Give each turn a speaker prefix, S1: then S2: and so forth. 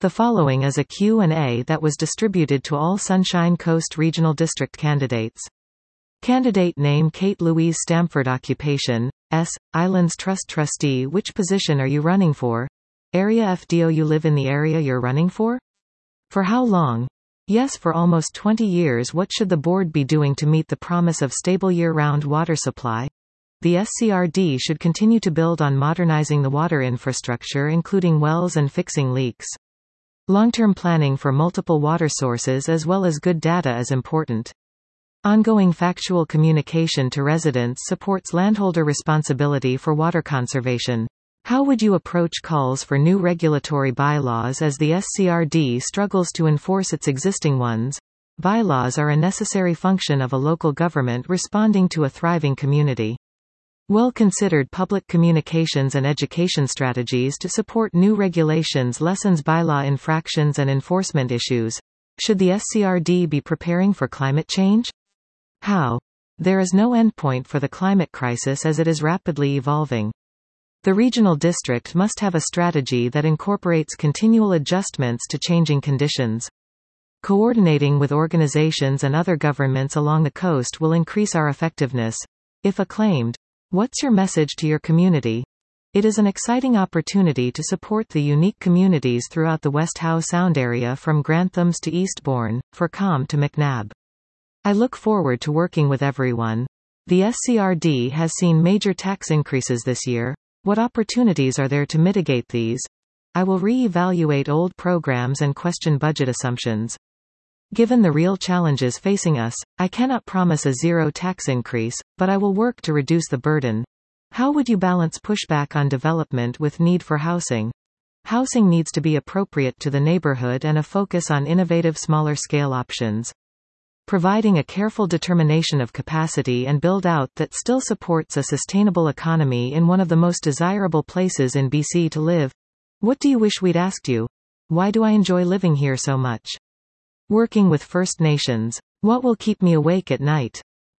S1: The following is a Q&A that was distributed to all Sunshine Coast Regional District candidates. Candidate name: Kate Louise Stamford. Occupation: S. Islands Trust Trustee. Which position are you running for? Area: FDO. You live in the area you're running for? For how long? Yes, for almost 20 years. What should the board be doing to meet the promise of stable year-round water supply? The SCRD should continue to build on modernizing the water infrastructure, including wells and fixing leaks. Long-term planning for multiple water sources as well as good data is important. Ongoing factual communication to residents supports landholder responsibility for water conservation. How would you approach calls for new regulatory bylaws as the SCRD struggles to enforce its existing ones? Bylaws are a necessary function of a local government responding to a thriving community. Well-considered public communications and education strategies to support new regulations lessens bylaw infractions and enforcement issues. Should the SCRD be preparing for climate change? How? There is no endpoint for the climate crisis as it is rapidly evolving. The regional district must have a strategy that incorporates continual adjustments to changing conditions. Coordinating with organizations and other governments along the coast will increase our effectiveness. If acclaimed, what's your message to your community? It is an exciting opportunity to support the unique communities throughout the West Howe Sound area from Granthams to Eastbourne, Fircombe to McNab. I look forward to working with everyone. The SCRD has seen major tax increases this year. What opportunities are there to mitigate these? I will re-evaluate old programs and question budget assumptions. Given the real challenges facing us, I cannot promise a zero tax increase, but I will work to reduce the burden. How would you balance pushback on development with need for housing? Housing needs to be appropriate to the neighborhood and a focus on innovative smaller-scale options. Providing a careful determination of capacity and build-out that still supports a sustainable economy in one of the most desirable places in BC to live. What do you wish we'd asked you? Why do I enjoy living here so much? Working with First Nations. What will keep me awake at night?